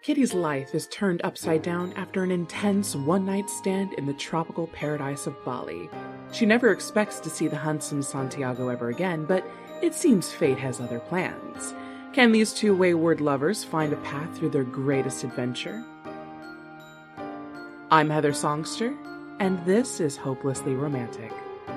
Kitty's life is turned upside down after an intense one-night stand in the tropical paradise of Bali. She never expects to see the handsome Santiago ever again, but it seems fate has other plans. Can these two wayward lovers find a path through their greatest adventure? I'm Heather Songster, and this is Hopelessly Romantic.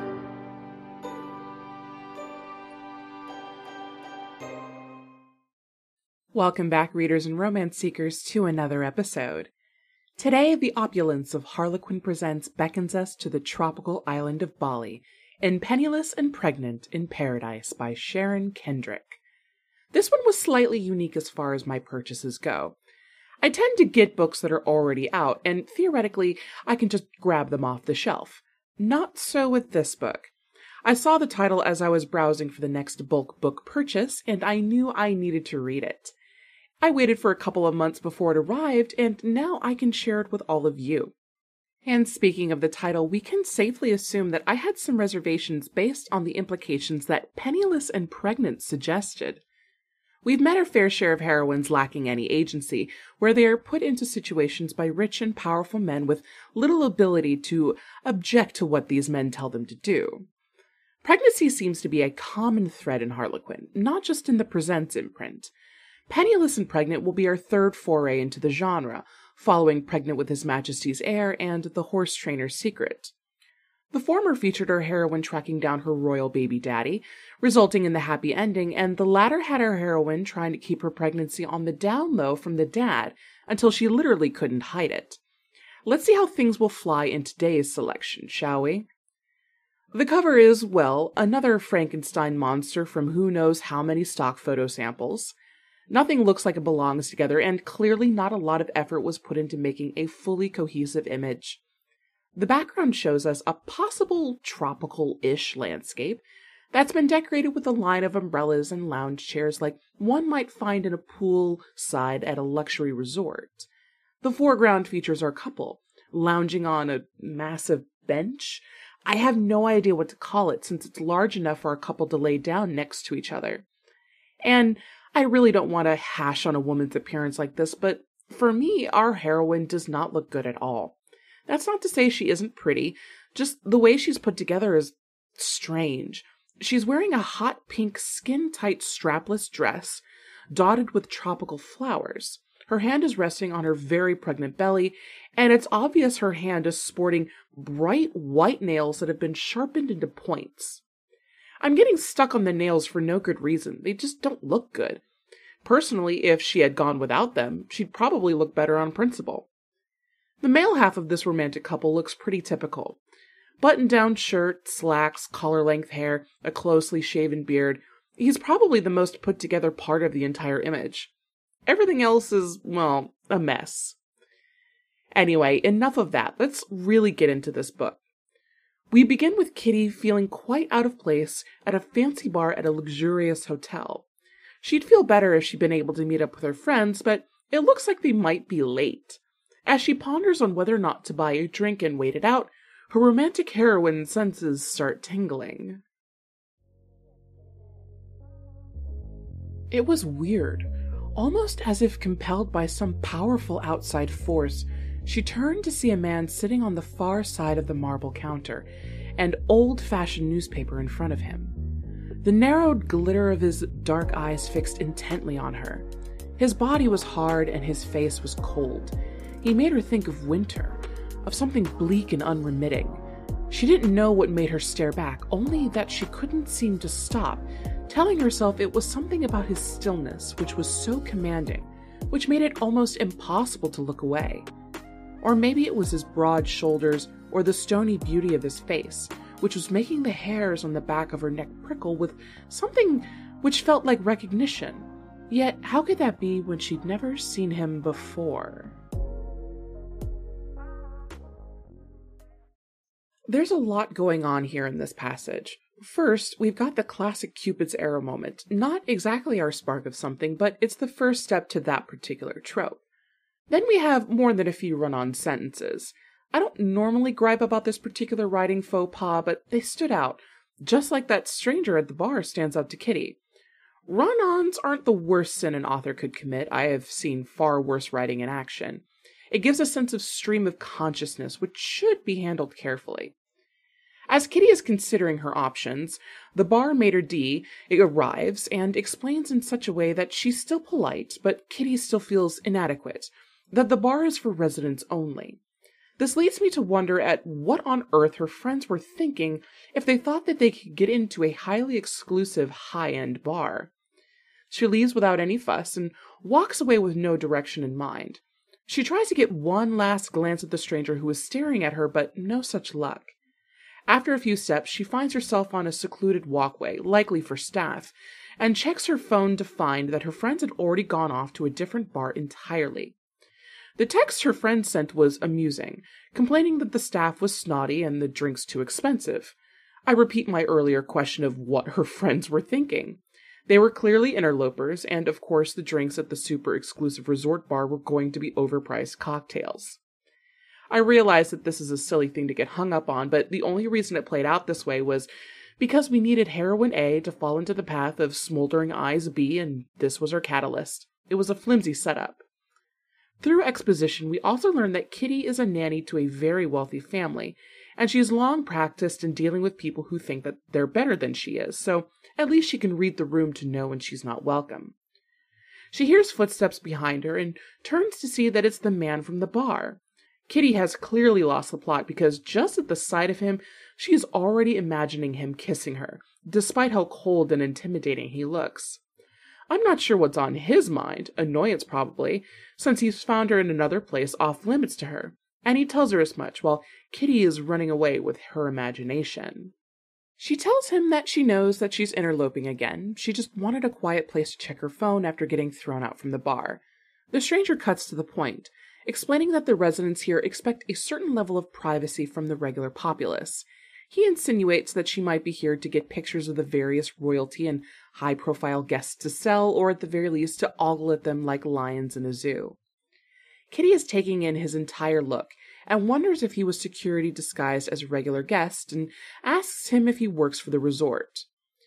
Welcome back, readers and romance seekers, to another episode. Today, the opulence of Harlequin Presents beckons us to the tropical island of Bali in Penniless and Pregnant in Paradise by Sharon Kendrick. This one was slightly unique as far as my purchases go. I tend to get books that are already out, and theoretically, I can just grab them off the shelf. Not so with this book. I saw the title as I was browsing for the next bulk book purchase, and I knew I needed to read it. I waited for a couple of months before it arrived, and now I can share it with all of you. And speaking of the title, we can safely assume that I had some reservations based on the implications that Penniless and Pregnant suggested. We've met our fair share of heroines lacking any agency, where they are put into situations by rich and powerful men with little ability to object to what these men tell them to do. Pregnancy seems to be a common thread in Harlequin, not just in the Presents imprint. Penniless and Pregnant will be our third foray into the genre, following Pregnant with His Majesty's Heir and The Horse Trainer's Secret. The former featured our heroine tracking down her royal baby daddy, resulting in the happy ending, and the latter had our heroine trying to keep her pregnancy on the down low from the dad until she literally couldn't hide it. Let's see how things will fly in today's selection, shall we? The cover is, well, another Frankenstein monster from who knows how many stock photo samples. Nothing looks like it belongs together, and clearly not a lot of effort was put into making a fully cohesive image. The background shows us a possible tropical-ish landscape that's been decorated with a line of umbrellas and lounge chairs like one might find in a pool side at a luxury resort. The foreground features our couple, lounging on a massive bench. I have no idea what to call it since it's large enough for our couple to lay down next to each other. And I really don't want to hash on a woman's appearance like this, but for me, our heroine does not look good at all. That's not to say she isn't pretty, just the way she's put together is strange. She's wearing a hot pink skin-tight strapless dress, dotted with tropical flowers. Her hand is resting on her very pregnant belly, and it's obvious her hand is sporting bright white nails that have been sharpened into points. I'm getting stuck on the nails for no good reason. They just don't look good. Personally, if she had gone without them, she'd probably look better on principle. The male half of this romantic couple looks pretty typical. Button-down shirt, slacks, collar-length hair, a closely shaven beard. He's probably the most put-together part of the entire image. Everything else is, well, a mess. Anyway, enough of that. Let's really get into this book. We begin with Kitty feeling quite out of place at a fancy bar at a luxurious hotel. She'd feel better if she'd been able to meet up with her friends, but it looks like they might be late. As she ponders on whether or not to buy a drink and wait it out, her romantic heroine's senses start tingling. It was weird. Almost as if compelled by some powerful outside force, she turned to see a man sitting on the far side of the marble counter, an old-fashioned newspaper in front of him. The narrowed glitter of his dark eyes fixed intently on her. His body was hard and his face was cold. He made her think of winter, of something bleak and unremitting. She didn't know what made her stare back, only that she couldn't seem to stop, telling herself it was something about his stillness which was so commanding, which made it almost impossible to look away. Or maybe it was his broad shoulders or the stony beauty of his face, which was making the hairs on the back of her neck prickle with something which felt like recognition. Yet how could that be when she'd never seen him before? There's a lot going on here in this passage. First, we've got the classic Cupid's arrow moment. Not exactly our spark of something, but it's the first step to that particular trope. Then we have more than a few run-on sentences. I don't normally gripe about this particular writing faux pas, but they stood out, just like that stranger at the bar stands out to Kitty. Run-ons aren't the worst sin an author could commit. I have seen far worse writing in action. It gives a sense of stream of consciousness, which should be handled carefully. As Kitty is considering her options, the bar maitre d' arrives and explains in such a way that she's still polite, but Kitty still feels inadequate, that the bar is for residents only. This leads me to wonder at what on earth her friends were thinking if they thought that they could get into a highly exclusive high-end bar. She leaves without any fuss and walks away with no direction in mind. She tries to get one last glance at the stranger who is staring at her, but no such luck. After a few steps, she finds herself on a secluded walkway, likely for staff, and checks her phone to find that her friends had already gone off to a different bar entirely. The text her friend sent was amusing, complaining that the staff was snotty and the drinks too expensive. I repeat my earlier question of what her friends were thinking. They were clearly interlopers, and of course the drinks at the super exclusive resort bar were going to be overpriced cocktails. I realize that this is a silly thing to get hung up on, but the only reason it played out this way was because we needed Heroine A to fall into the path of Smoldering Eyes B, and this was her catalyst. It was a flimsy setup. Through exposition, we also learn that Kitty is a nanny to a very wealthy family, and she has long practiced in dealing with people who think that they're better than she is, so at least she can read the room to know when she's not welcome. She hears footsteps behind her and turns to see that it's the man from the bar. Kitty has clearly lost the plot because just at the sight of him, she is already imagining him kissing her, despite how cold and intimidating he looks. I'm not sure what's on his mind, annoyance probably, since he's found her in another place off limits to her, and he tells her as much, while Kitty is running away with her imagination. She tells him that she knows that she's interloping again. She just wanted a quiet place to check her phone after getting thrown out from the bar. The stranger cuts to the point, explaining that the residents here expect a certain level of privacy from the regular populace. He insinuates that she might be here to get pictures of the various royalty and high-profile guests to sell, or at the very least to ogle at them like lions in a zoo. Kitty is taking in his entire look, and wonders if he was security disguised as a regular guest, and asks him if he works for the resort.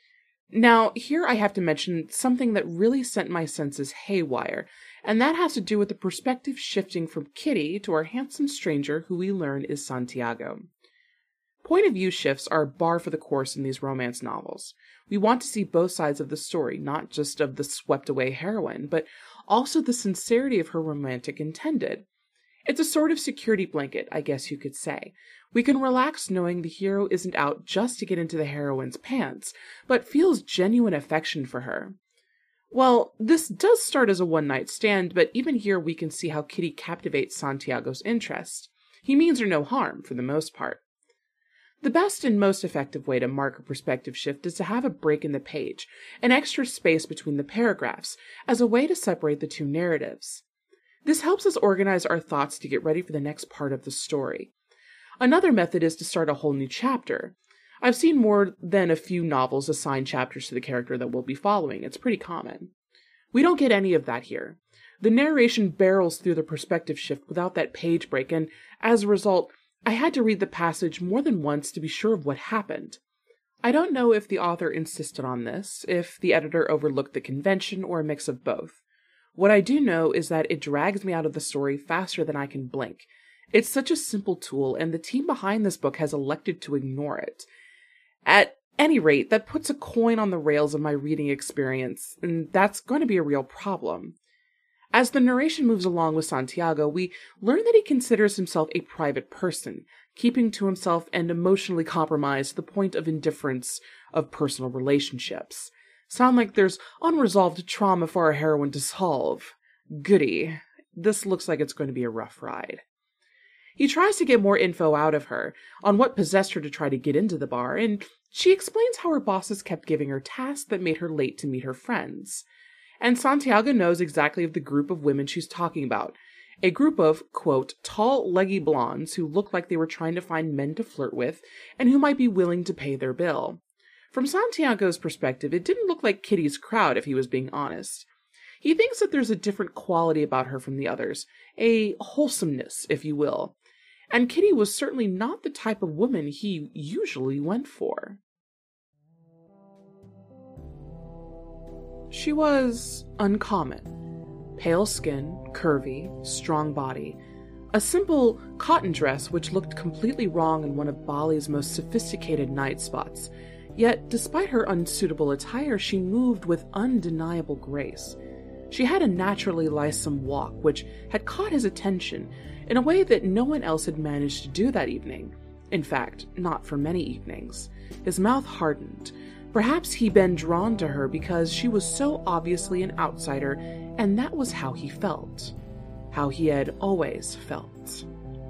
Now, here I have to mention something that really sent my senses haywire, and that has to do with the perspective shifting from Kitty to our handsome stranger who we learn is Santiago. Point of view shifts are par for the course in these romance novels. We want to see both sides of the story, not just of the swept-away heroine, but also the sincerity of her romantic intended. It's a sort of security blanket, I guess you could say. We can relax knowing the hero isn't out just to get into the heroine's pants, but feels genuine affection for her. Well, this does start as a one-night stand, but even here we can see how Kitty captivates Santiago's interest. He means her no harm, for the most part. The best and most effective way to mark a perspective shift is to have a break in the page, an extra space between the paragraphs, as a way to separate the two narratives. This helps us organize our thoughts to get ready for the next part of the story. Another method is to start a whole new chapter. I've seen more than a few novels assign chapters to the character that we'll be following. It's pretty common. We don't get any of that here. The narration barrels through the perspective shift without that page break, and as a result, I had to read the passage more than once to be sure of what happened. I don't know if the author insisted on this, if the editor overlooked the convention, or a mix of both. What I do know is that it drags me out of the story faster than I can blink. It's such a simple tool, and the team behind this book has elected to ignore it. At any rate, that puts a coin on the rails of my reading experience, and that's going to be a real problem. As the narration moves along with Santiago, we learn that he considers himself a private person, keeping to himself and emotionally compromised to the point of indifference of personal relationships. Sound like there's unresolved trauma for our heroine to solve. Goody. This looks like it's going to be a rough ride. He tries to get more info out of her on what possessed her to try to get into the bar, and she explains how her bosses kept giving her tasks that made her late to meet her friends. And Santiago knows exactly of the group of women she's talking about. A group of, quote, tall, leggy blondes who look like they were trying to find men to flirt with and who might be willing to pay their bill. From Santiago's perspective, it didn't look like Kitty's crowd, if he was being honest. He thinks that there's a different quality about her from the others, a wholesomeness, if you will. And Kitty was certainly not the type of woman he usually went for. She was uncommon. Pale skin, curvy, strong body. A simple cotton dress which looked completely wrong in one of Bali's most sophisticated night spots. Yet, despite her unsuitable attire, she moved with undeniable grace. She had a naturally lissome walk which had caught his attention in a way that no one else had managed to do that evening. In fact, not for many evenings. His mouth hardened. Perhaps he'd been drawn to her because she was so obviously an outsider, and that was how he felt. How he had always felt.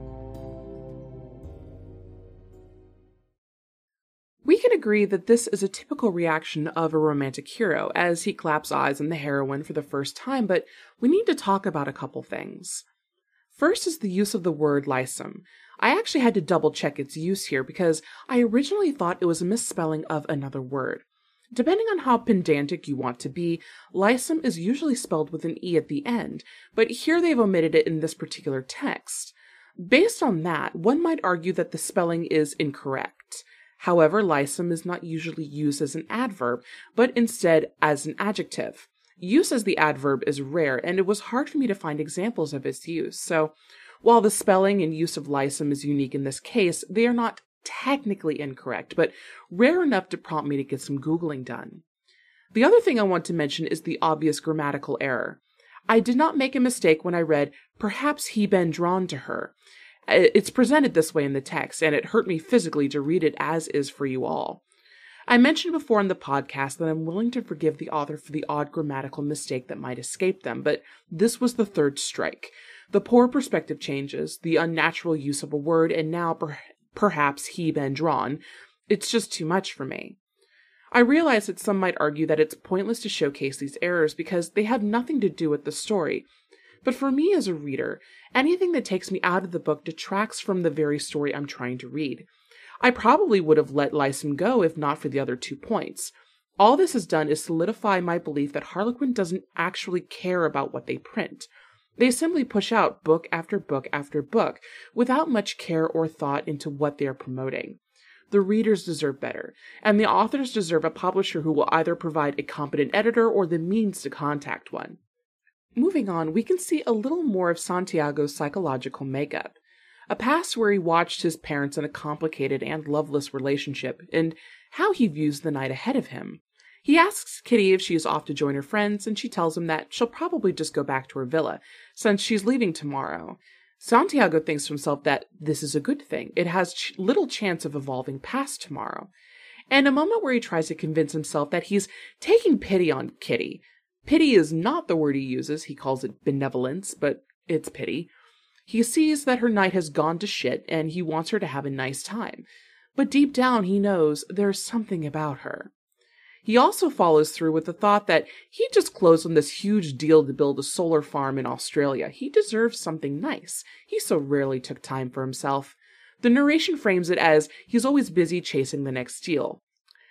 We can agree that this is a typical reaction of a romantic hero, as he claps eyes on the heroine for the first time, but we need to talk about a couple things. First is the use of the word lissome. I actually had to double check its use here because I originally thought it was a misspelling of another word. Depending on how pedantic you want to be, lissome is usually spelled with an E at the end, but here they've omitted it in this particular text. Based on that, one might argue that the spelling is incorrect. However, lissome is not usually used as an adverb, but instead as an adjective. Use as the adverb is rare, and it was hard for me to find examples of its use, so while the spelling and use of lissome is unique in this case, they are not technically incorrect, but rare enough to prompt me to get some Googling done. The other thing I want to mention is the obvious grammatical error. I did not make a mistake when I read, "Perhaps he been drawn to her." It's presented this way in the text, and it hurt me physically to read it as is for you all. I mentioned before in the podcast that I'm willing to forgive the author for the odd grammatical mistake that might escape them, but this was the third strike. The poor perspective changes, the unnatural use of a word, and now perhaps he been drawn. It's just too much for me. I realize that some might argue that it's pointless to showcase these errors because they have nothing to do with the story. But for me as a reader, anything that takes me out of the book detracts from the very story I'm trying to read. I probably would have let lissome go if not for the other 2 points. All this has done is solidify my belief that Harlequin doesn't actually care about what they print. They simply push out book after book after book without much care or thought into what they are promoting. The readers deserve better, and the authors deserve a publisher who will either provide a competent editor or the means to contact one. Moving on, we can see a little more of Santiago's psychological makeup. A past where he watched his parents in a complicated and loveless relationship, and how he views the night ahead of him. He asks Kitty if she is off to join her friends, and she tells him that she'll probably just go back to her villa, since she's leaving tomorrow. Santiago thinks to himself that this is a good thing. It has little chance of evolving past tomorrow. And a moment where he tries to convince himself that he's taking pity on Kitty. Pity is not the word he uses, he calls it benevolence, but it's pity. He sees that her night has gone to shit, and he wants her to have a nice time. But deep down he knows there's something about her. He also follows through with the thought that he just closed on this huge deal to build a solar farm in Australia. He deserves something nice. He so rarely took time for himself. The narration frames it as he's always busy chasing the next deal.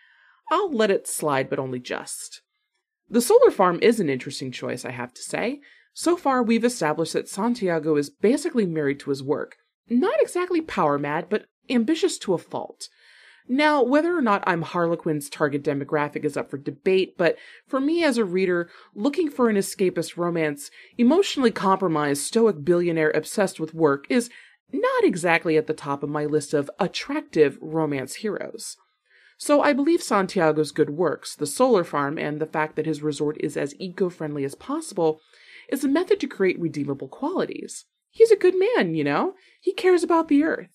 I'll let it slide, but only just. The solar farm is an interesting choice, I have to say. So far, we've established that Santiago is basically married to his work. Not exactly power mad, but ambitious to a fault. Now, whether or not I'm Harlequin's target demographic is up for debate, but for me as a reader, looking for an escapist romance, emotionally compromised, stoic billionaire obsessed with work is not exactly at the top of my list of attractive romance heroes. So I believe Santiago's good works, the solar farm, and the fact that his resort is as eco-friendly as possible, is a method to create redeemable qualities. He's a good man, you know? He cares about the earth.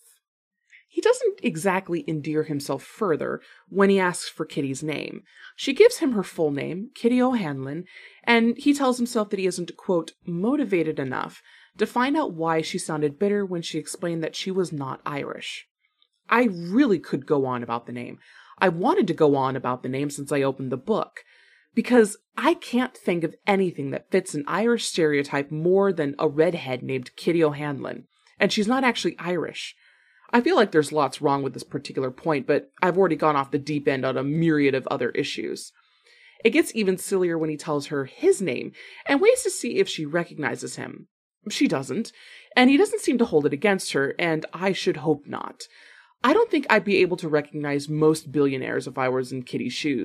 He doesn't exactly endear himself further when he asks for Kitty's name. She gives him her full name, Kitty O'Hanlon, and he tells himself that he isn't, quote, motivated enough to find out why she sounded bitter when she explained that she was not Irish. I really could go on about the name. I wanted to go on about the name since I opened the book, because I can't think of anything that fits an Irish stereotype more than a redhead named Kitty O'Hanlon, and she's not actually Irish. I feel like there's lots wrong with this particular point, but I've already gone off the deep end on a myriad of other issues. It gets even sillier when he tells her his name and waits to see if she recognizes him. She doesn't, and he doesn't seem to hold it against her, and I should hope not. I don't think I'd be able to recognize most billionaires if I was in Kitty's shoes.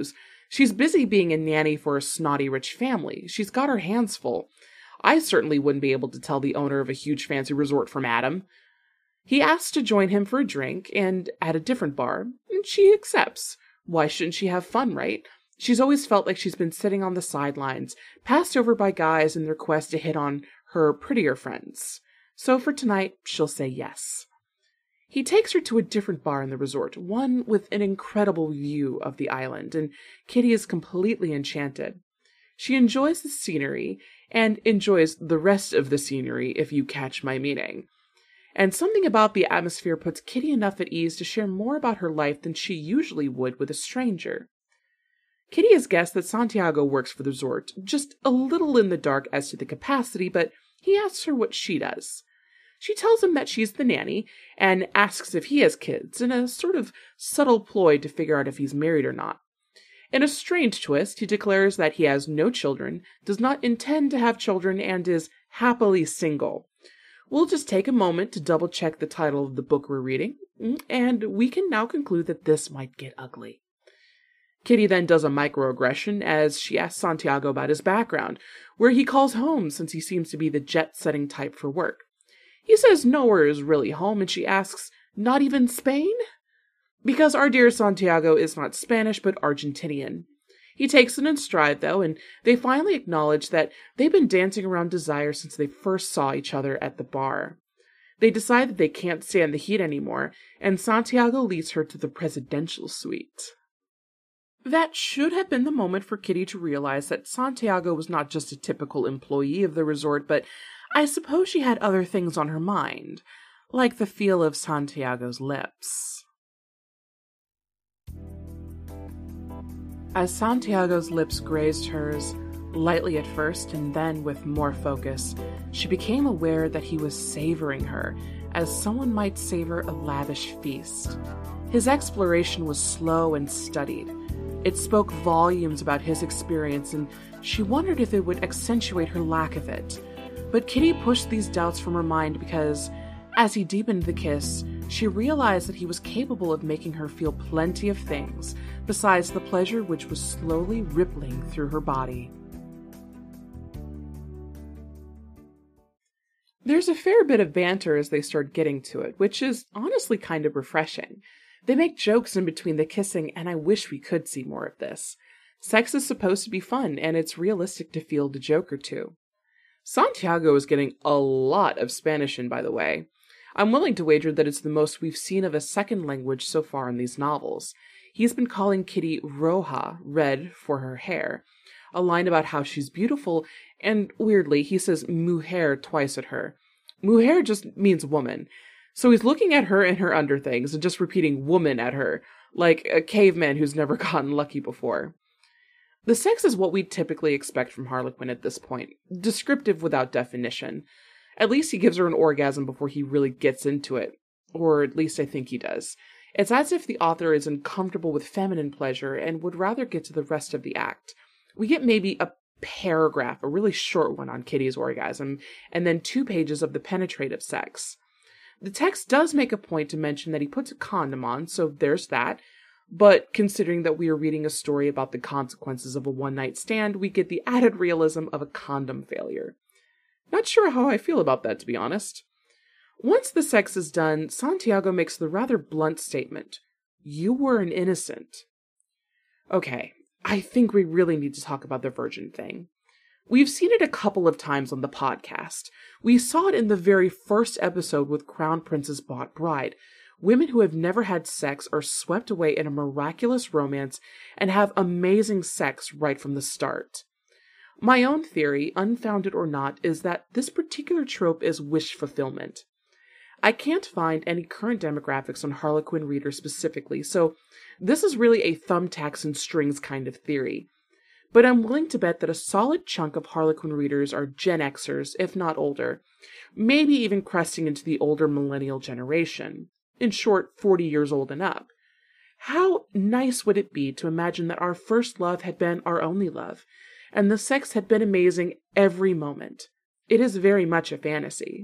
She's busy being a nanny for a snotty rich family. She's got her hands full. I certainly wouldn't be able to tell the owner of a huge fancy resort from Adam. He asks to join him for a drink and at a different bar, and she accepts. Why shouldn't she have fun, right? She's always felt like she's been sitting on the sidelines, passed over by guys in their quest to hit on her prettier friends. So for tonight, she'll say yes. He takes her to a different bar in the resort, one with an incredible view of the island, and Kitty is completely enchanted. She enjoys the scenery, and enjoys the rest of the scenery, if you catch my meaning. And something about the atmosphere puts Kitty enough at ease to share more about her life than she usually would with a stranger. Kitty has guessed that Santiago works for the resort, just a little in the dark as to the capacity, but he asks her what she does. She tells him that she's the nanny, and asks if he has kids, in a sort of subtle ploy to figure out if he's married or not. In a strange twist, he declares that he has no children, does not intend to have children, and is happily single. We'll just take a moment to double-check the title of the book we're reading, and we can now conclude that this might get ugly. Kitty then does a microaggression as she asks Santiago about his background, where he calls home since he seems to be the jet-setting type for work. He says nowhere is really home, and she asks, not even Spain? Because our dear Santiago is not Spanish, but Argentinian. He takes it in stride, though, and they finally acknowledge that they've been dancing around desire since they first saw each other at the bar. They decide that they can't stand the heat anymore, and Santiago leads her to the presidential suite. That should have been the moment for Kitty to realize that Santiago was not just a typical employee of the resort, but I suppose she had other things on her mind, like the feel of Santiago's lips. As Santiago's lips grazed hers, lightly at first and then with more focus, she became aware that he was savoring her, as someone might savor a lavish feast. His exploration was slow and studied. It spoke volumes about his experience, and she wondered if it would accentuate her lack of it. But Kitty pushed these doubts from her mind because, as he deepened the kiss, she realized that he was capable of making her feel plenty of things, besides the pleasure which was slowly rippling through her body. There's a fair bit of banter as they start getting to it, which is honestly kind of refreshing. They make jokes in between the kissing, and I wish we could see more of this. Sex is supposed to be fun, and it's realistic to field a joke or two. Santiago is getting a lot of Spanish in, by the way. I'm willing to wager that it's the most we've seen of a second language so far in these novels. He's been calling Kitty Roja, red, for her hair, a line about how she's beautiful, and weirdly, he says mujer twice at her. Mujer just means woman. So he's looking at her in her underthings and just repeating woman at her, like a caveman who's never gotten lucky before. The sex is what we'd typically expect from Harlequin at this point, descriptive without definition. At least he gives her an orgasm before he really gets into it, or at least I think he does. It's as if the author is uncomfortable with feminine pleasure and would rather get to the rest of the act. We get maybe a paragraph, a really short one on Kitty's orgasm, and then 2 pages of the penetrative sex. The text does make a point to mention that he puts a condom on, so there's that. But considering that we are reading a story about the consequences of a one-night stand, we get the added realism of a condom failure. Not sure how I feel about that, to be honest. Once the sex is done, Santiago makes the rather blunt statement, "You were an innocent." Okay, I think we really need to talk about the virgin thing. We've seen it a couple of times on the podcast. We saw it in the very first episode with Crown Prince's Bought Bride. Women who have never had sex are swept away in a miraculous romance and have amazing sex right from the start. My own theory, unfounded or not, is that this particular trope is wish fulfillment. I can't find any current demographics on Harlequin readers specifically, so this is really a thumbtacks and strings kind of theory. But I'm willing to bet that a solid chunk of Harlequin readers are Gen Xers, if not older, maybe even cresting into the older millennial generation. In short, 40 years old and up. How nice would it be to imagine that our first love had been our only love, and the sex had been amazing every moment? It is very much a fantasy.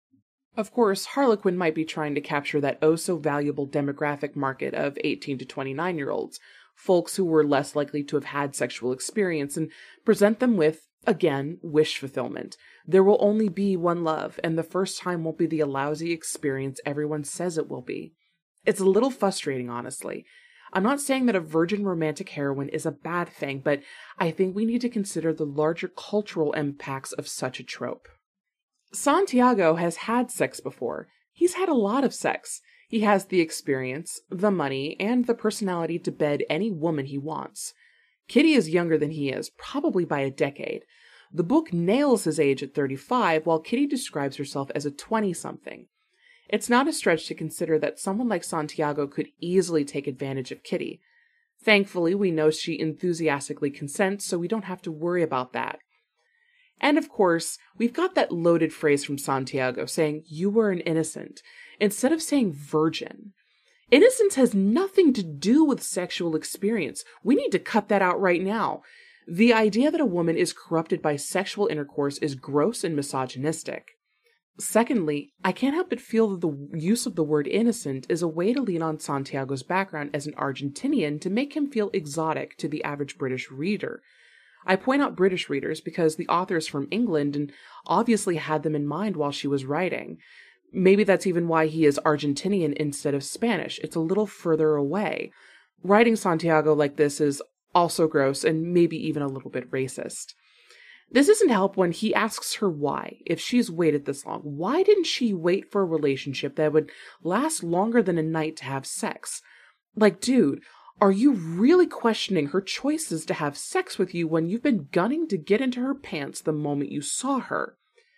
Of course, Harlequin might be trying to capture that oh-so-valuable demographic market of 18 to 29-year-olds, folks who were less likely to have had sexual experience, and present them with, again, wish fulfillment. There will only be one love, and the first time won't be the lousy experience everyone says it will be. It's a little frustrating, honestly. I'm not saying that a virgin romantic heroine is a bad thing, but I think we need to consider the larger cultural impacts of such a trope. Santiago has had sex before. He's had a lot of sex. He has the experience, the money, and the personality to bed any woman he wants. Kitty is younger than he is, probably by a decade. The book nails his age at 35, while Kitty describes herself as a 20-something. It's not a stretch to consider that someone like Santiago could easily take advantage of Kitty. Thankfully, we know she enthusiastically consents, so we don't have to worry about that. And of course, we've got that loaded phrase from Santiago saying, "You were an innocent," instead of saying virgin. Innocence has nothing to do with sexual experience. We need to cut that out right now. The idea that a woman is corrupted by sexual intercourse is gross and misogynistic. Secondly, I can't help but feel that the use of the word innocent is a way to lean on Santiago's background as an Argentinian to make him feel exotic to the average British reader. I point out British readers because the author is from England and obviously had them in mind while she was writing. Maybe that's even why he is Argentinian instead of Spanish. It's a little further away. Writing Santiago like this is also gross and maybe even a little bit racist. This doesn't help when he asks her why, if she's waited this long. Why didn't she wait for a relationship that would last longer than a night to have sex? Like, dude, are you really questioning her choices to have sex with you when you've been gunning to get into her pants the moment you saw her?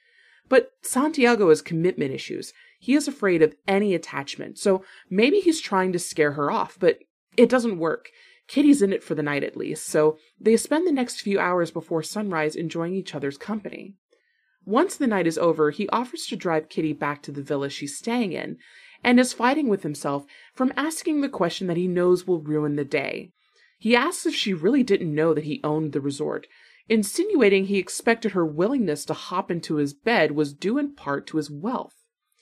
But Santiago has commitment issues. He is afraid of any attachment, so maybe he's trying to scare her off, but it doesn't work. Kitty's in it for the night at least, so they spend the next few hours before sunrise enjoying each other's company. Once the night is over, he offers to drive Kitty back to the villa she's staying in, and is fighting with himself from asking the question that he knows will ruin the day. He asks if she really didn't know that he owned the resort, insinuating he expected her willingness to hop into his bed was due in part to his wealth.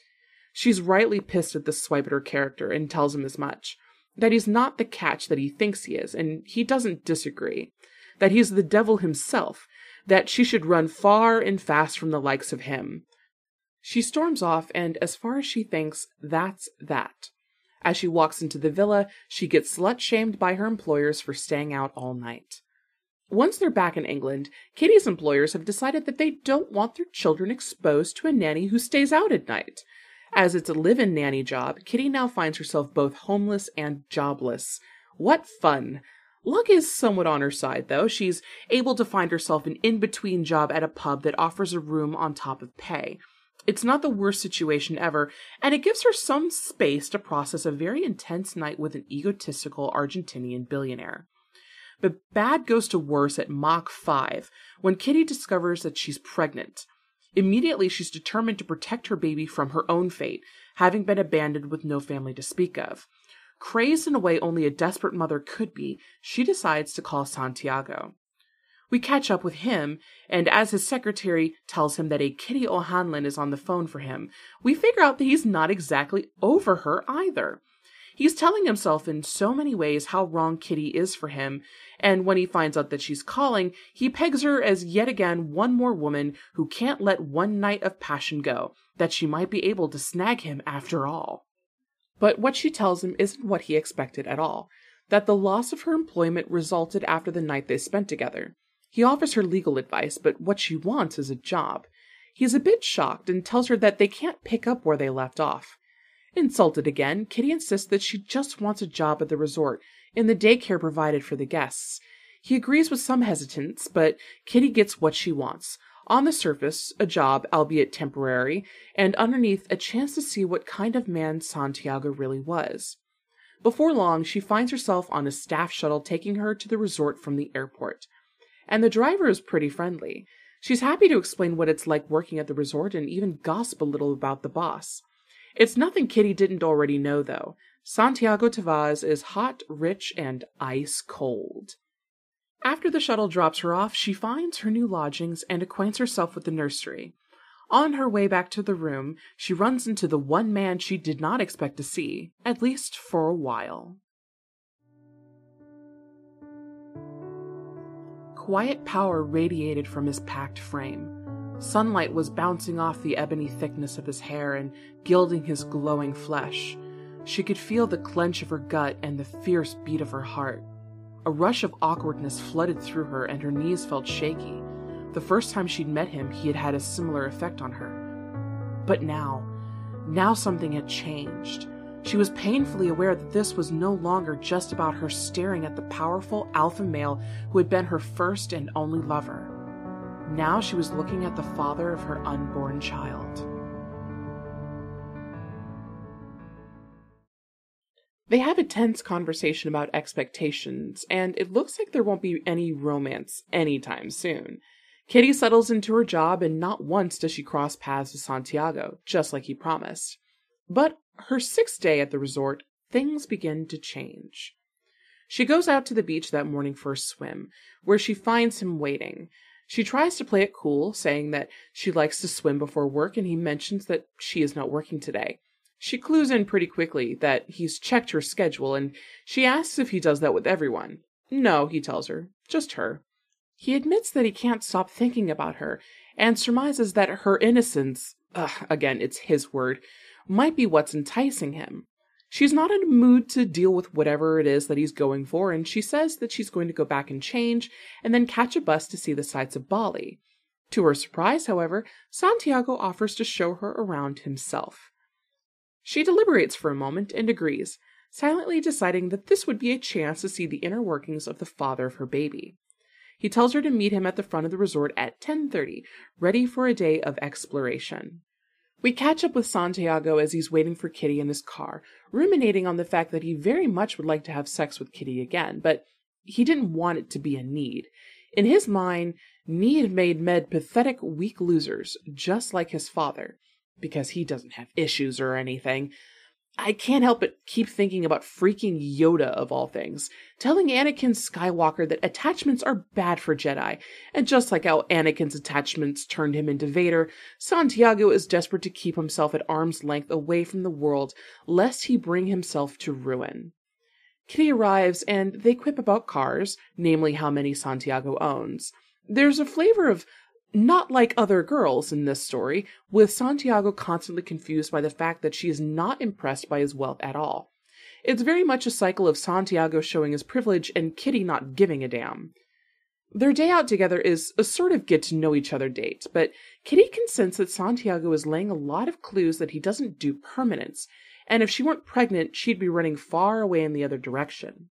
She's rightly pissed at the swipe at her character and tells him as much. That he's not the catch that he thinks he is, and he doesn't disagree. That he's the devil himself, that she should run far and fast from the likes of him. She storms off, and as far as she thinks, that's that. As she walks into the villa, she gets slut-shamed by her employers for staying out all night. Once they're back in England, Kitty's employers have decided that they don't want their children exposed to a nanny who stays out at night. As it's a live-in nanny job, Kitty now finds herself both homeless and jobless. What fun! Luck is somewhat on her side, though. She's able to find herself an in-between job at a pub that offers a room on top of pay. It's not the worst situation ever, and it gives her some space to process a very intense night with an egotistical Argentinian billionaire. But bad goes to worse at Mach 5, when Kitty discovers that she's pregnant. Immediately, she's determined to protect her baby from her own fate, having been abandoned with no family to speak of. Crazed in a way only a desperate mother could be, she decides to call Santiago. We catch up with him, and as his secretary tells him that a Kitty O'Hanlon is on the phone for him, we figure out that he's not exactly over her either. He's telling himself in so many ways how wrong Kitty is for him, and when he finds out that she's calling, he pegs her as yet again one more woman who can't let one night of passion go, that she might be able to snag him after all. But what she tells him isn't what he expected at all, that the loss of her employment resulted after the night they spent together. He offers her legal advice, but what she wants is a job. He's a bit shocked and tells her that they can't pick up where they left off. Insulted again, Kitty insists that she just wants a job at the resort, in the daycare provided for the guests. He agrees with some hesitance, but Kitty gets what she wants. On the surface, a job, albeit temporary, and underneath, a chance to see what kind of man Santiago really was. Before long, she finds herself on a staff shuttle taking her to the resort from the airport. And the driver is pretty friendly. She's happy to explain what it's like working at the resort and even gossip a little about the boss. It's nothing Kitty didn't already know, though. Santiago Tavaz is hot, rich, and ice cold. After the shuttle drops her off, she finds her new lodgings and acquaints herself with the nursery. On her way back to the room, she runs into the one man she did not expect to see, at least for a while. quiet power radiated from his packed frame. Sunlight was bouncing off the ebony thickness of his hair and gilding his glowing flesh. She could feel the clench of her gut and the fierce beat of her heart. A rush of awkwardness flooded through her and her knees felt shaky. The first time she'd met him, he had had a similar effect on her. But now something had changed. She was painfully aware that this was no longer just about her staring at the powerful alpha male who had been her first and only lover. Now she was looking at the father of her unborn child. They have a tense conversation about expectations, and it looks like there won't be any romance anytime soon. Kitty settles into her job, and not once does she cross paths with Santiago, just like he promised. But her sixth day at the resort, things begin to change. She goes out to the beach that morning for a swim, where she finds him waiting. She tries to play it cool, saying that she likes to swim before work, and he mentions that she is not working today. She clues in pretty quickly that he's checked her schedule, and she asks if he does that with everyone. No, he tells her, just her. He admits that he can't stop thinking about her, and surmises that her innocence, again, it's his word, might be what's enticing him. She's not in a mood to deal with whatever it is that he's going for, and she says that she's going to go back and change, and then catch a bus to see the sights of Bali. To her surprise, however, Santiago offers to show her around himself. She deliberates for a moment and agrees, silently deciding that this would be a chance to see the inner workings of the father of her baby. He tells her to meet him at the front of the resort at 10:30, ready for a day of exploration. We catch up with Santiago as he's waiting for Kitty in his car, ruminating on the fact that he very much would like to have sex with Kitty again, but he didn't want it to be a need. In his mind, need made men pathetic, weak losers, just like his father. Because he doesn't have issues or anything. I can't help but keep thinking about freaking Yoda of all things, telling Anakin Skywalker that attachments are bad for Jedi, and just like how Anakin's attachments turned him into Vader, Santiago is desperate to keep himself at arm's length away from the world, lest he bring himself to ruin. Kitty arrives, and they quip about cars, namely how many Santiago owns. There's a flavor of not like other girls in this story, with Santiago constantly confused by the fact that she is not impressed by his wealth at all. It's very much a cycle of Santiago showing his privilege and Kitty not giving a damn. Their day out together is a sort of get-to-know-each-other date, but Kitty can sense that Santiago is laying a lot of clues that he doesn't do permanence, and if she weren't pregnant, she'd be running far away in the other direction.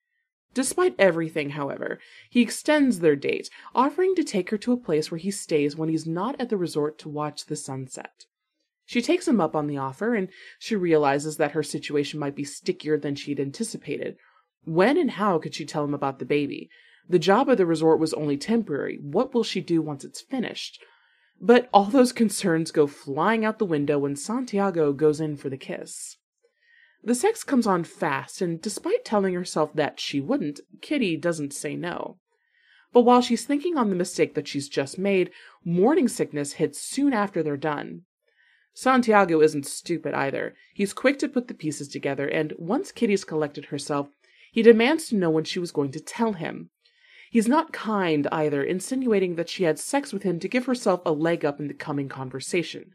Despite everything, however, he extends their date, offering to take her to a place where he stays when he's not at the resort to watch the sunset. She takes him up on the offer, and she realizes that her situation might be stickier than she'd anticipated. When and how could she tell him about the baby? The job at the resort was only temporary. What will she do once it's finished? But all those concerns go flying out the window when Santiago goes in for the kiss. The sex comes on fast, and despite telling herself that she wouldn't, Kitty doesn't say no. But while she's thinking on the mistake that she's just made, morning sickness hits soon after they're done. Santiago isn't stupid either. He's quick to put the pieces together, and once Kitty's collected herself, he demands to know when she was going to tell him. He's not kind either, insinuating that she had sex with him to give herself a leg up in the coming conversation.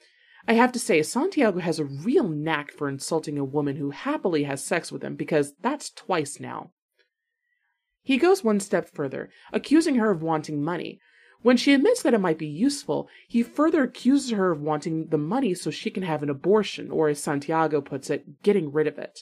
I have to say, Santiago has a real knack for insulting a woman who happily has sex with him, because that's twice now. He goes one step further, accusing her of wanting money. When she admits that it might be useful, he further accuses her of wanting the money so she can have an abortion, or as Santiago puts it, getting rid of it.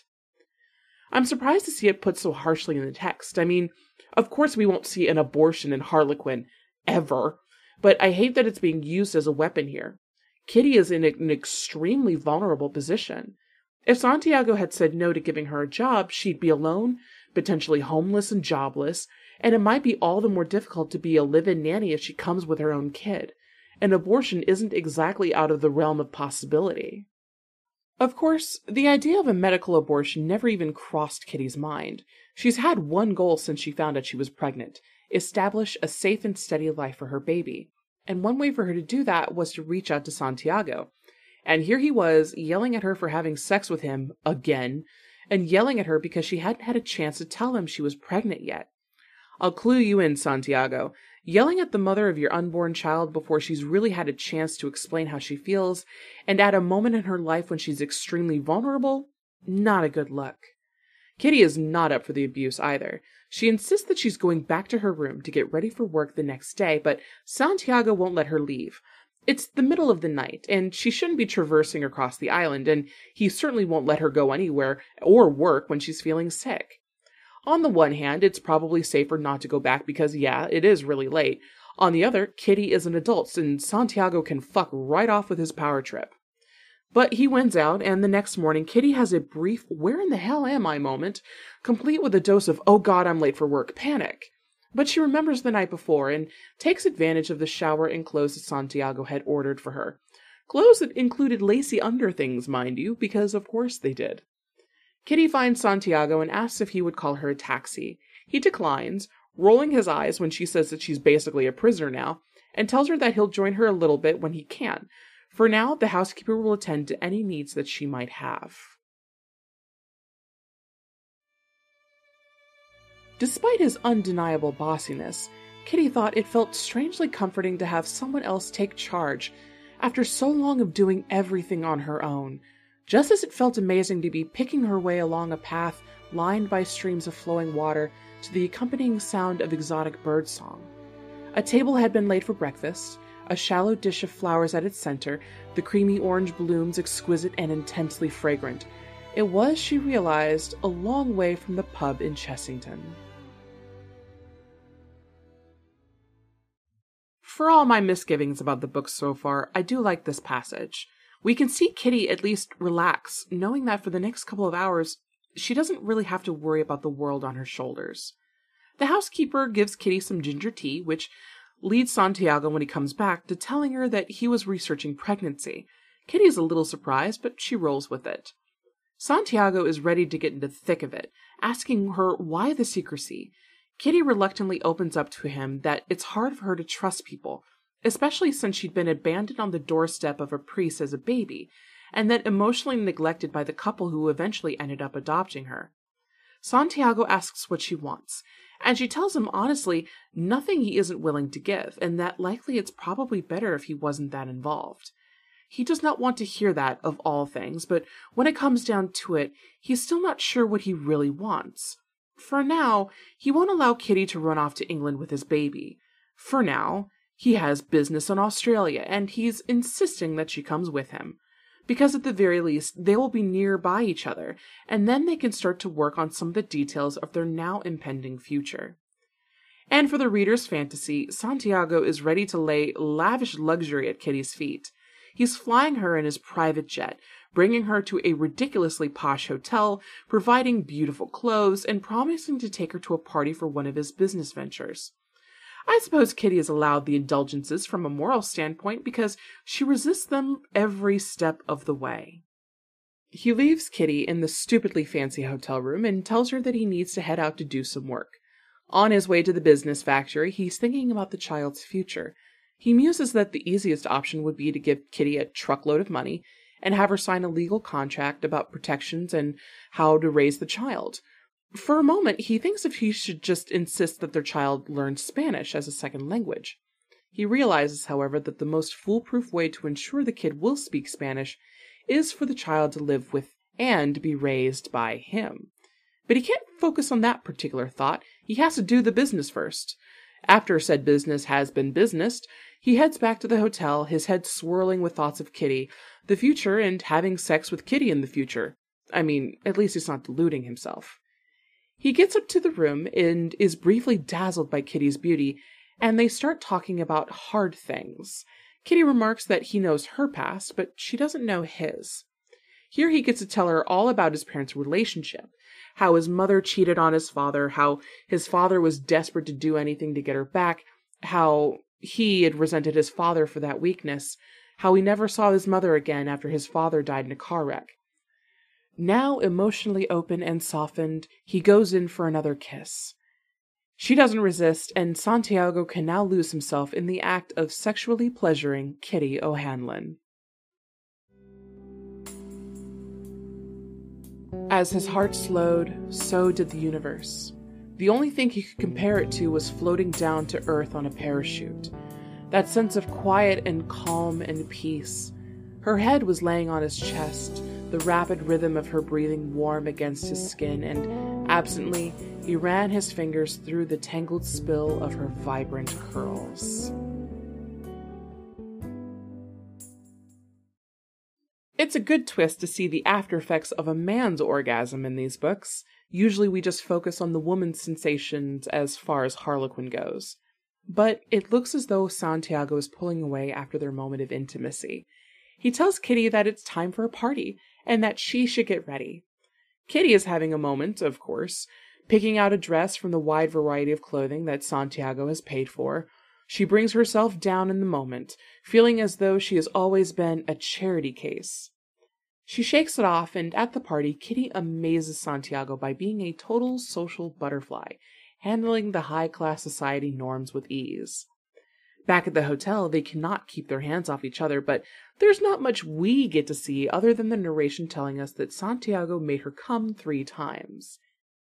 I'm surprised to see it put so harshly in the text. I mean, of course we won't see an abortion in Harlequin, ever, but I hate that it's being used as a weapon here. Kitty is in an extremely vulnerable position. If Santiago had said no to giving her a job, she'd be alone, potentially homeless and jobless, and it might be all the more difficult to be a live-in nanny if she comes with her own kid. An abortion isn't exactly out of the realm of possibility. Of course, the idea of a medical abortion never even crossed Kitty's mind. She's had one goal since she found out she was pregnant: establish a safe and steady life for her baby. And one way for her to do that was to reach out to Santiago. And here he was, yelling at her for having sex with him, again, and yelling at her because she hadn't had a chance to tell him she was pregnant yet. I'll clue you in, Santiago. Yelling at the mother of your unborn child before she's really had a chance to explain how she feels, and at a moment in her life when she's extremely vulnerable, not a good look. Kitty is not up for the abuse either. She insists that she's going back to her room to get ready for work the next day, but Santiago won't let her leave. It's the middle of the night, and she shouldn't be traversing across the island, and he certainly won't let her go anywhere or work when she's feeling sick. On the one hand, it's probably safer not to go back because, yeah, it is really late. On the other, Kitty is an adult, and Santiago can fuck right off with his power trip. But he wins out, and the next morning, Kitty has a brief "where in the hell am I" moment, complete with a dose of "oh god, I'm late for work" panic. But she remembers the night before, and takes advantage of the shower and clothes that Santiago had ordered for her. Clothes that included lacy underthings, mind you, because of course they did. Kitty finds Santiago and asks if he would call her a taxi. He declines, rolling his eyes when she says that she's basically a prisoner now, and tells her that he'll join her a little bit when he can. For now, the housekeeper will attend to any needs that she might have. Despite his undeniable bossiness, Kitty thought it felt strangely comforting to have someone else take charge after so long of doing everything on her own, just as it felt amazing to be picking her way along a path lined by streams of flowing water to the accompanying sound of exotic birdsong. A table had been laid for breakfast, a shallow dish of flowers at its center, the creamy orange blooms exquisite and intensely fragrant. It was, she realized, a long way from the pub in Chessington. For all my misgivings about the book so far, I do like this passage. We can see Kitty at least relax, knowing that for the next couple of hours, she doesn't really have to worry about the world on her shoulders. The housekeeper gives Kitty some ginger tea, which leads Santiago when he comes back to telling her that he was researching pregnancy. Kitty is a little surprised, but she rolls with it. Santiago is ready to get into the thick of it, asking her why the secrecy. Kitty reluctantly opens up to him that it's hard for her to trust people, especially since she'd been abandoned on the doorstep of a priest as a baby, and then emotionally neglected by the couple who eventually ended up adopting her. Santiago asks what she wants, and she tells him honestly nothing he isn't willing to give, and that likely it's probably better if he wasn't that involved. He does not want to hear that, of all things, but when it comes down to it, he's still not sure what he really wants. For now, he won't allow Kitty to run off to England with his baby. For now, he has business in Australia, and he's insisting that she comes with him. Because at the very least, they will be nearby each other, and then they can start to work on some of the details of their now impending future. And for the reader's fantasy, Santiago is ready to lay lavish luxury at Kitty's feet. He's flying her in his private jet, bringing her to a ridiculously posh hotel, providing beautiful clothes, and promising to take her to a party for one of his business ventures. I suppose Kitty is allowed the indulgences from a moral standpoint because she resists them every step of the way. He leaves Kitty in the stupidly fancy hotel room and tells her that he needs to head out to do some work. On his way to the business factory, he's thinking about the child's future. He muses that the easiest option would be to give Kitty a truckload of money and have her sign a legal contract about protections and how to raise the child. For a moment, he thinks if he should just insist that their child learn Spanish as a second language. He realizes, however, that the most foolproof way to ensure the kid will speak Spanish is for the child to live with and be raised by him. But he can't focus on that particular thought. He has to do the business first. After said business has been businessed, he heads back to the hotel, his head swirling with thoughts of Kitty, the future, and having sex with Kitty in the future. I mean, at least he's not deluding himself. He gets up to the room and is briefly dazzled by Kitty's beauty, and they start talking about hard things. Kitty remarks that he knows her past, but she doesn't know his. Here he gets to tell her all about his parents' relationship, how his mother cheated on his father, how his father was desperate to do anything to get her back, how he had resented his father for that weakness, how he never saw his mother again after his father died in a car wreck. Now emotionally open and softened, he goes in for another kiss. She doesn't resist, and Santiago can now lose himself in the act of sexually pleasuring Kitty O'Hanlon. As his heart slowed, so did the universe. The only thing he could compare it to was floating down to earth on a parachute. That sense of quiet and calm and peace. Her head was laying on his chest, the rapid rhythm of her breathing warm against his skin, and absently he ran his fingers through the tangled spill of her vibrant curls. It's a good twist to see the after effects of a man's orgasm in these books. Usually we just focus on the woman's sensations as far as Harlequin goes. But it looks as though Santiago is pulling away after their moment of intimacy. He tells Kitty that it's time for a party, and that she should get ready. Kitty is having a moment, of course, picking out a dress from the wide variety of clothing that Santiago has paid for. She brings herself down in the moment, feeling as though she has always been a charity case. She shakes it off, and at the party, Kitty amazes Santiago by being a total social butterfly, handling the high-class society norms with ease. Back at the hotel, they cannot keep their hands off each other, but there's not much we get to see other than the narration telling us that Santiago made her come 3 times.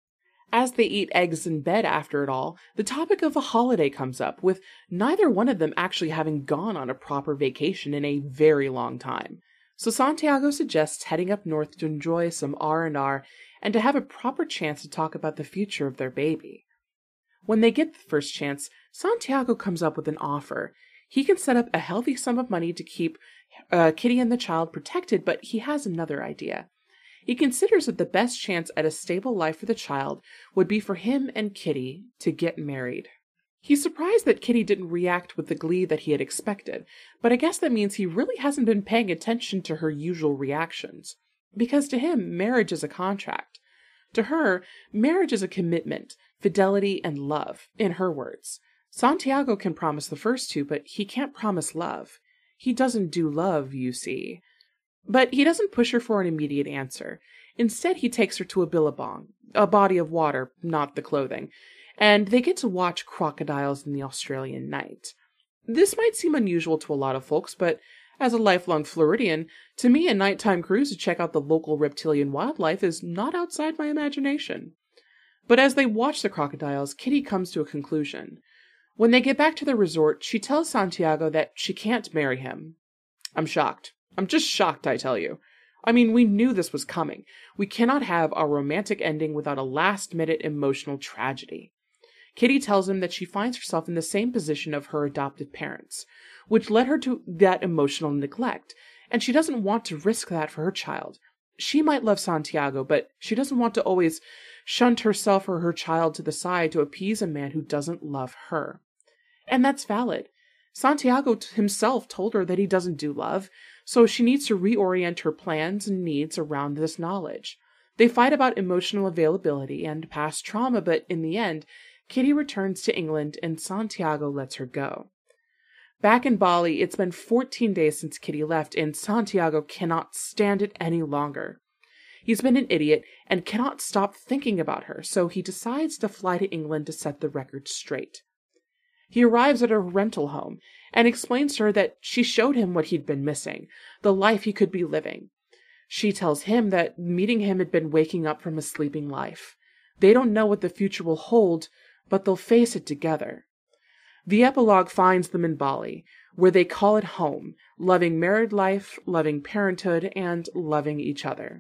As they eat eggs in bed after it all, the topic of a holiday comes up, with neither one of them actually having gone on a proper vacation in a very long time. So Santiago suggests heading up north to enjoy some R&R and to have a proper chance to talk about the future of their baby. When they get the first chance, Santiago comes up with an offer. He can set up a healthy sum of money to keep Kitty and the child protected, but he has another idea. He considers that the best chance at a stable life for the child would be for him and Kitty to get married. He's surprised that Kitty didn't react with the glee that he had expected, but I guess that means he really hasn't been paying attention to her usual reactions. Because to him, marriage is a contract. To her, marriage is a commitment, fidelity, and love, in her words. Santiago can promise the first 2, but he can't promise love. He doesn't do love, you see. But he doesn't push her for an immediate answer. Instead, he takes her to a billabong, a body of water, not the clothing, and they get to watch crocodiles in the Australian night. This might seem unusual to a lot of folks, but as a lifelong Floridian, to me a nighttime cruise to check out the local reptilian wildlife is not outside my imagination. But as they watch the crocodiles, Kitty comes to a conclusion. When they get back to the resort, she tells Santiago that she can't marry him. I'm shocked. I'm just shocked, I tell you. I mean, we knew this was coming. We cannot have a romantic ending without a last-minute emotional tragedy. Kitty tells him that she finds herself in the same position of her adopted parents, which led her to that emotional neglect, and she doesn't want to risk that for her child. She might love Santiago, but she doesn't want to always shunt herself or her child to the side to appease a man who doesn't love her. And that's valid. Santiago himself told her that he doesn't do love, so she needs to reorient her plans and needs around this knowledge. They fight about emotional availability and past trauma, but in the end, Kitty returns to England and Santiago lets her go. Back in Bali, it's been 14 days since Kitty left, and Santiago cannot stand it any longer. He's been an idiot and cannot stop thinking about her, so he decides to fly to England to set the record straight. He arrives at a rental home and explains to her that she showed him what he'd been missing, the life he could be living. She tells him that meeting him had been waking up from a sleeping life. They don't know what the future will hold, but they'll face it together. The epilogue finds them in Bali, where they call it home, loving married life, loving parenthood, and loving each other.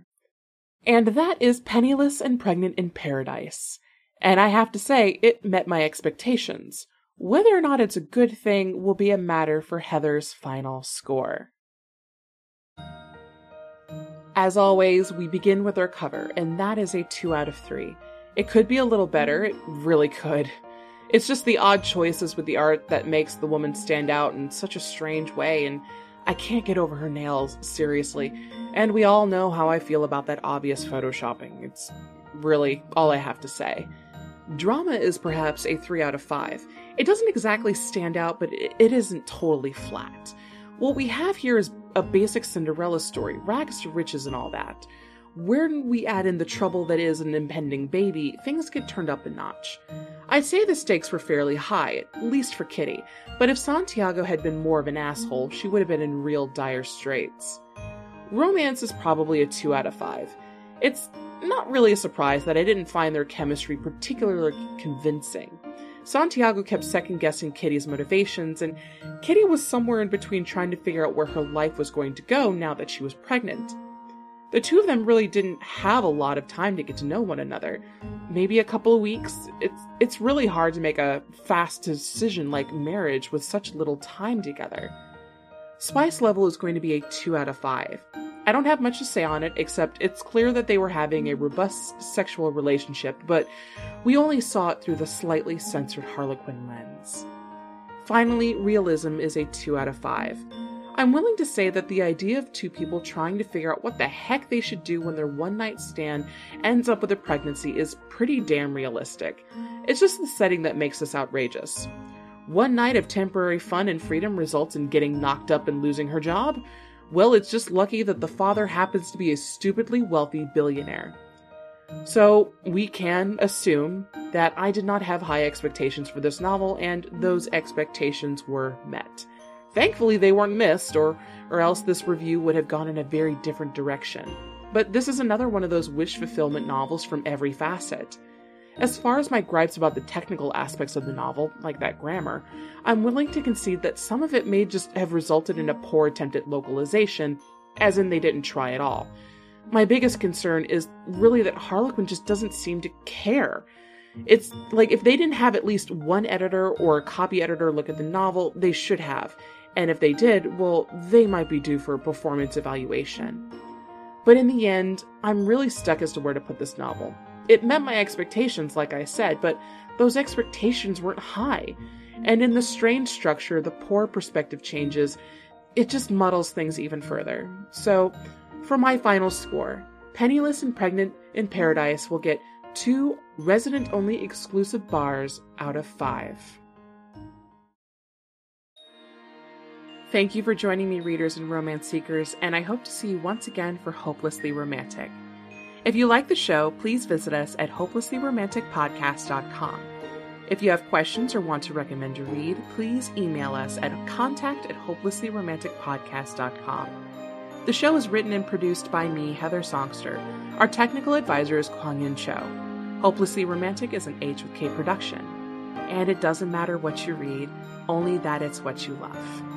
And that is Penniless and Pregnant in Paradise. And I have to say, it met my expectations. Whether or not it's a good thing will be a matter for Heather's final score. As always, we begin with our cover, and that is a 2 out of 3. It could be a little better, it really could. It's just the odd choices with the art that makes the woman stand out in such a strange way, and I can't get over her nails, seriously. And we all know how I feel about that obvious photoshopping. It's really all I have to say. Drama is perhaps a 3 out of 5. It doesn't exactly stand out, but it isn't totally flat. What we have here is a basic Cinderella story, rags to riches and all that. When we add in the trouble that is an impending baby, things get turned up a notch. I'd say the stakes were fairly high, at least for Kitty, but if Santiago had been more of an asshole, she would have been in real dire straits. Romance is probably a 2 out of 5. It's not really a surprise that I didn't find their chemistry particularly convincing. Santiago kept second-guessing Kitty's motivations, and Kitty was somewhere in between trying to figure out where her life was going to go now that she was pregnant. The two of them really didn't have a lot of time to get to know one another. Maybe a couple of weeks. It's really hard to make a fast decision like marriage with such little time together. Spice level is going to be a 2 out of 5. I don't have much to say on it, except it's clear that they were having a robust sexual relationship, but we only saw it through the slightly censored Harlequin lens. Finally, realism is a 2 out of 5. I'm willing to say that the idea of two people trying to figure out what the heck they should do when their one-night stand ends up with a pregnancy is pretty damn realistic. It's just the setting that makes this outrageous. One night of temporary fun and freedom results in getting knocked up and losing her job? Well, it's just lucky that the father happens to be a stupidly wealthy billionaire. So, we can assume that I did not have high expectations for this novel, and those expectations were met. Thankfully, they weren't missed, or else this review would have gone in a very different direction. But this is another one of those wish fulfillment novels from every facet. As far as my gripes about the technical aspects of the novel, like that grammar, I'm willing to concede that some of it may just have resulted in a poor attempt at localization, as in they didn't try at all. My biggest concern is really that Harlequin just doesn't seem to care. It's like if they didn't have at least one editor or a copy editor look at the novel, they should have. And if they did, well, they might be due for a performance evaluation. But in the end, I'm really stuck as to where to put this novel. It met my expectations, like I said, but those expectations weren't high. And in the strange structure, the poor perspective changes, it just muddles things even further. So, for my final score, Penniless and Pregnant in Paradise will get 2 resident-only exclusive bars out of 5. Thank you for joining me, readers and romance seekers, and I hope to see you once again for Hopelessly Romantic. If you like the show, please visit us at hopelesslyromanticpodcast.com. If you have questions or want to recommend a read, please email us at contact@hopelesslyromanticpodcast.com. The show is written and produced by me, Heather Songster. Our technical advisor is Kwang-Yin Cho. Hopelessly Romantic is an H with K production. And it doesn't matter what you read, only that it's what you love.